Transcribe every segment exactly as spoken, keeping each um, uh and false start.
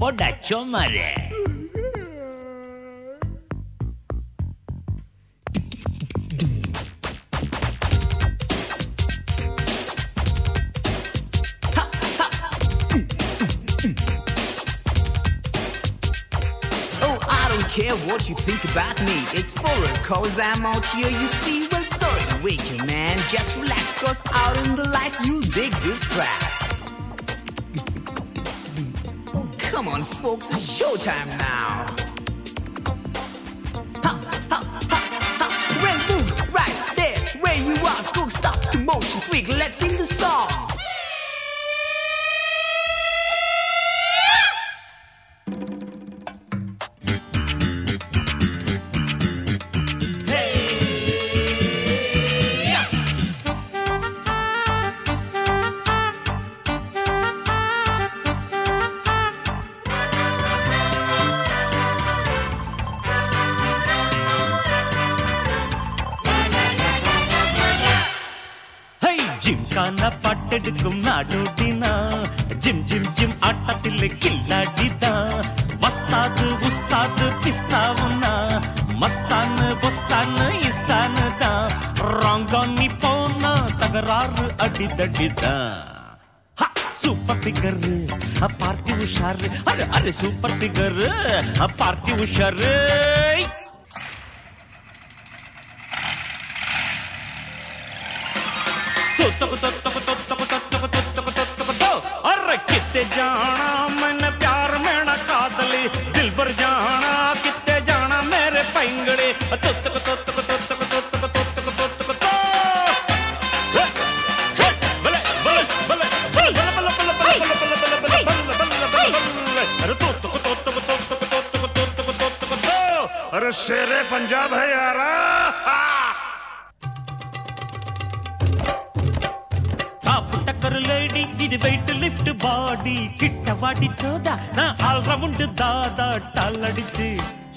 போடா சோமாரே. Care what you think about me. It's for a cause I'm out here, you see. Well, sorry to wake you, man. Just relax, cause out in the light you'll dig this track. Oh, come on, folks, it's showtime now. Ha, ha, ha, ha. Well, move right there where you are. Go stop the motion, quick, let's sing the song. Gymkhana பாட்டெடுக்கும் நாடோடினா ஜிம் ஜிம் ஜிம் ஆட்டத்தில் கில்லாடிதான் வஸ்தாது உஸ்தாது பிஸ்தாவுனா மஸ்தானு பொஸ்தானு இஸ்தானு தான் ராங்கானி போனா தகராறு அடிதடிதான். சூப்பர் ஃபிகர் பார்ட்டி உஷாரு, அरे अरे சூப்பர் ஃபிகர் பார்ட்டி உஷாரு. अरे कितने जाना मैंने प्यार में न कादली दिल भर जाना कितने जाना मेरे पैंगड़े अरे शेरे पंजाब है यारा. லேடி இது வெயிட் லிஃப்ட் பாடி கிட்ட வாடி தோதா நான் ஆல் ரவுண்ட் தாதா டால் அடிச்சு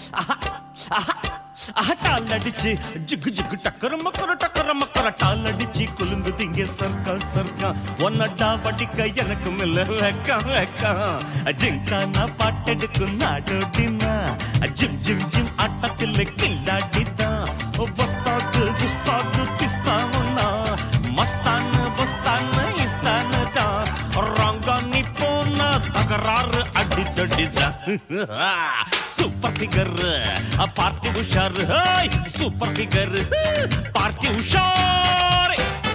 டால் அடிச்சு ஜிகு ஜிகு டக்கர மக்கர டக்கர மக்கர டால் அடிச்சு குலுங்கு திங்க சர்க்கா சர்க்கா ஒன்னடா வடிக்க எனக்கு மில்ல வெக்கா வெக்கா. ஜிங்கானா பாட்டெடுக்கும் நாடோடினா ஜிம் ஜிம் ஜிம் ஆட்டத்தில் கில்லாடிதான் வஸ்தாது குஸ்தாது பிஸ்தாவுனா மஸ்தானு பொஸ்தானு இஸ்தானு தான் ராங்கானி போனா தகராறு அடிதடிதான். சூப்பர் ஃபிகர் பார்ட்டி உஷாரு, சூப்பர் ஃபிகர் பார்ட்டி உஷாரு.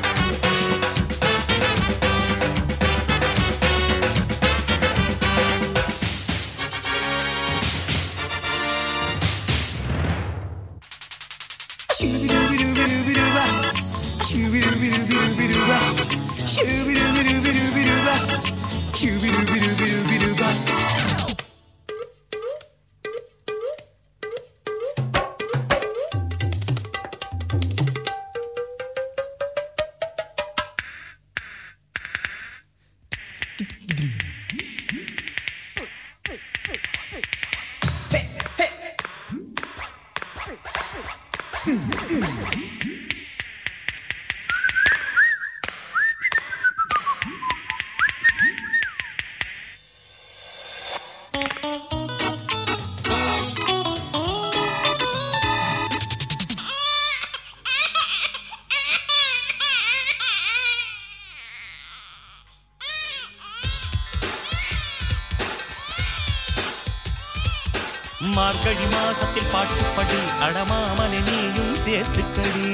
மார்கழி மாசத்தில் பாட்டுப்படி அடமாமனை நீயும் சேர்த்துக்கடி.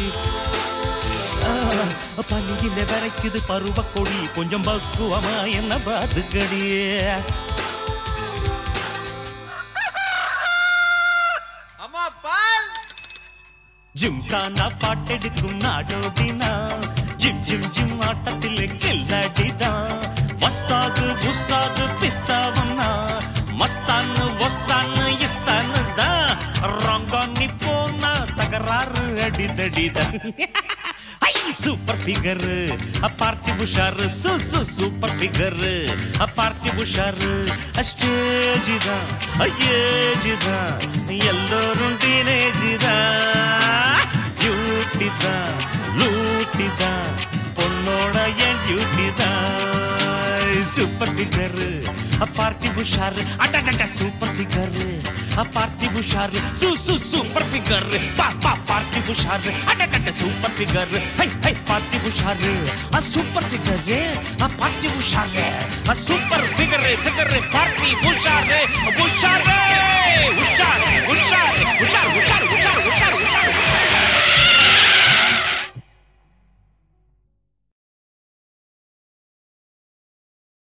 பள்ளியில வரைக்குது பருவ கொடி கொஞ்சம் பக்குவமா என்ன பாத்துக்கடி. ஜிம்கானா பாட்டெடுக்கும் நாடோடினா ஜிம் ஜிம் ஜிம் ஆட்டத்தில் கில்லாடிதான் வஸ்தாது குஸ்தாது பிஸ்தாவனா மஸ்தானு வஸ்தானு இஸ்தானு தான் ராங்கானி போனா தகராறு அடிதடிதான். சூப்பர் ஃபிகர் பார்ட்டி உஷாரு, சு சு சூப்பர் ஃபிகர் பார்ட்டி உஷாரு. ஸ்டேஜ் தான் ஏஜ் தான் எல்லோரும் டீனேஜ் தான். டியூட்டி தான் லூட்டி தான் பொண்ணோட என் டியூட்டி தான். சூப்பர் சூப்பர் ஃபிகர் பார்ட்டி உஷாரு அடடட சூப்பர் ஃபிகர் பார்ட்டி உஷாரு சூ சூ சூப்பர் ஃபிகர் பா பா பார்ட்டி உஷாரு அடடட சூப்பர் ஃபிகர் ஹை ஹை பார்ட்டி உஷாரு அ சூப்பர் ஃபிகர் அ பார்ட்டி உஷாரு அ சூப்பர் ஃபிகர் ஃபிகர் பார்ட்டி உஷாரு உஷாரு உஷாரு